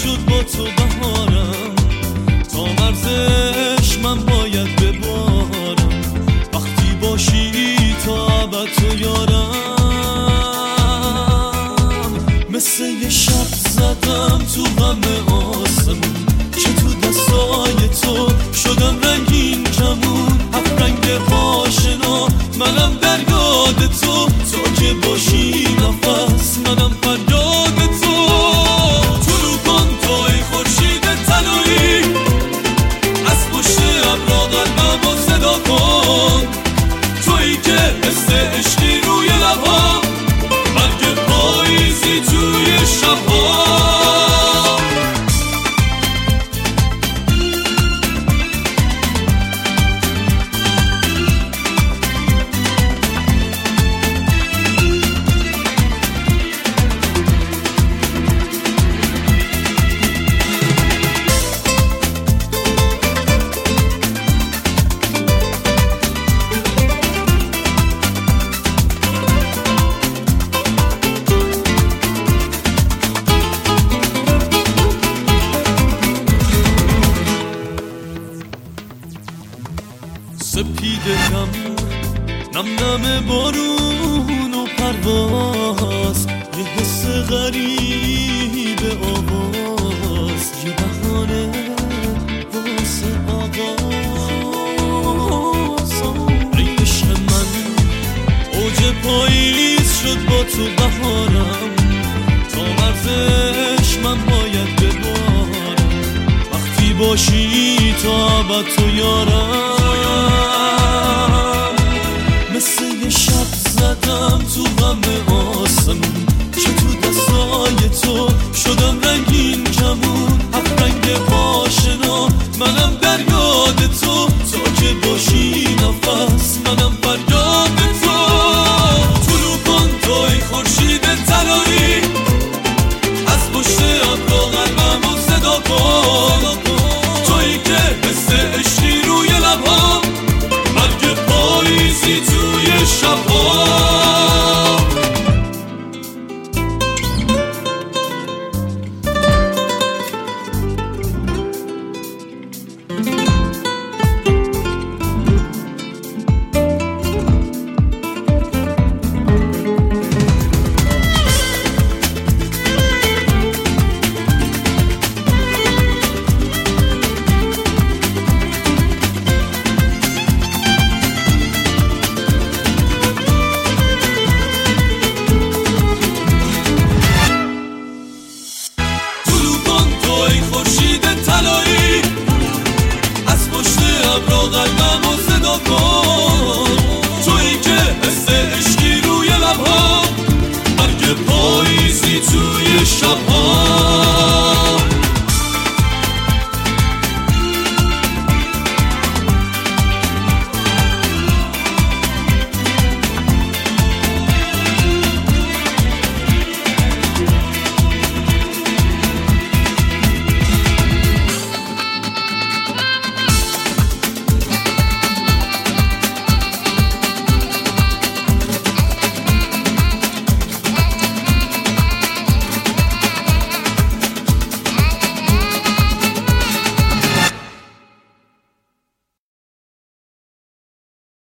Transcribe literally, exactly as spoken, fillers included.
شد با تو بهارم، تا مرزش من باید ببارم. وقتی باشی تا ابد تو یارم، مثل یه شب زدم تو غم آسمون، چه تو دستای تو شدم رنگین کمون. هفت رنگ آشنا منم در یاد تو، تو که باشی نفس منم فریاد تو. طلوع کن توی خورشید طلایی، از پشت ابرا قلبمو صدا کن. تویی که حس عشقی روی لبام، برگ پاییزی توی شبها. سپیده نم نم نم بارون و پرواز، یه حس غریب آواز، یه بهانه واسه آغاز. ای عشق من اوج پاییز شد با تو بهارم، تا مرزش من باید ببارم. وقتی باشی تا ابد تو یارم، مثل یه شب زدم تو غم آسمون، چه تو دستای تو شدم رنگین کمون. هفت رنگ آشنا منم در یاد تو، تو که باشی نفس منم فریاد تو. طلوع کن توی خورشید طلایی، از پشت ابرا قلبمو صدا کن. تویی که حس عشقی روی لبام، برگ پاییزی توی شبها. خورشید طلایی، از پشت ابرا قلبمو صدا کن. تویی که حس عشقی روی لبها، برگ پاییزی توی شب.